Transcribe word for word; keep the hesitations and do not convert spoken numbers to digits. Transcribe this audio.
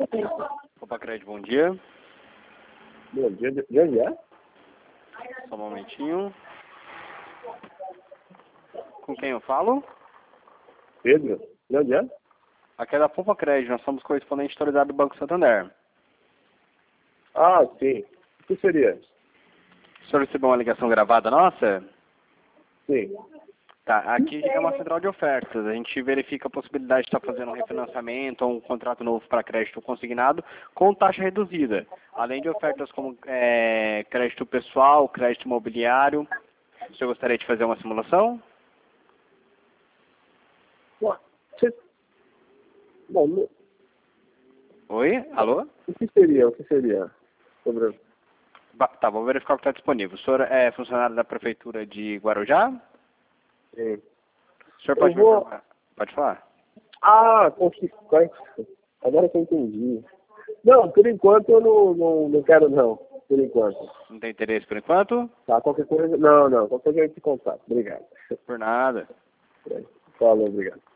Opa, Crédito, bom dia. Bom dia, de de onde é? Só um momentinho. Com quem eu falo? Pedro, de onde é? Aqui é da Poupa Crédito, nós somos correspondente autorizado do Banco Santander. Ah, sim. O que seria? O senhor recebeu uma ligação gravada nossa? Sim. Tá, aqui é uma central de ofertas. A gente verifica a possibilidade de estar fazendo um refinanciamento ou um contrato novo para crédito consignado com taxa reduzida. Além de ofertas como é, crédito pessoal, crédito imobiliário. O senhor gostaria de fazer uma simulação? Ué, você... Bom, no- Oi? Alô? o que seria? O que seria? Sobre... Ba- Tá, vou verificar o que está disponível. O senhor é funcionário da Prefeitura de Guarujá? Sim. O senhor Eu pode me vou... informar? Pode falar? Ah, consistência. Agora que eu entendi. Não, por enquanto eu não, não, não quero não. Por enquanto. Não tem interesse por enquanto? Tá, qualquer coisa... Não, não. Qualquer coisa a gente contato. Obrigado. Por nada. Falou, obrigado.